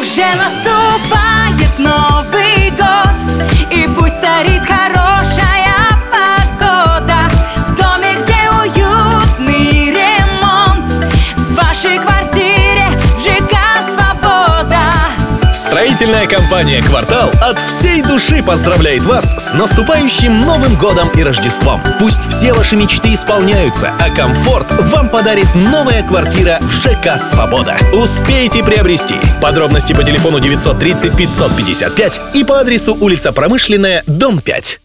Уже наступает Новый год, и пусть царит хорошая погода. В доме, где уютный ремонт, в вашей квартире в ЖК «Свобода». Строительная компания «Квартал» от всей души поздравляет вас с наступающим Новым годом и Рождеством. Пусть все ваши мечты исполняются, а комфорт вам подарит новая квартира в ЖК «Свобода». Успейте приобрести. Подробности по телефону 930 555 и по адресу улица Промышленная, дом 5.